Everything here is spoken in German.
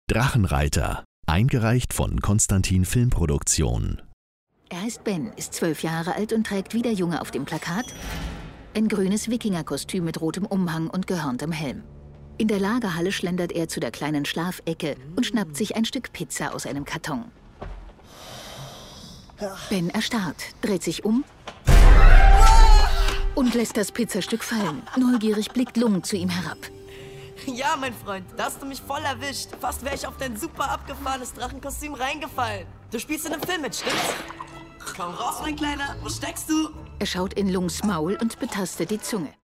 Drachenreiter, eingereicht von Konstantin Filmproduktion. Er heißt Ben, ist 12 Jahre alt und trägt wie der Junge auf dem Plakat ein grünes Wikingerkostüm mit rotem Umhang und gehörntem Helm. In der Lagerhalle schlendert er zu der kleinen Schlafecke und schnappt sich ein Stück Pizza aus einem Karton. Ben erstarrt, dreht sich um und lässt das Pizzastück fallen. Neugierig blickt Lung zu ihm herab. Ja, mein Freund, da hast du mich voll erwischt. Fast wäre ich auf dein super abgefahrenes Drachenkostüm reingefallen. Du spielst in einem Film mit, stimmt's? Komm raus, mein Kleiner. Wo steckst du? Er schaut in Lungs Maul und betastet die Zunge.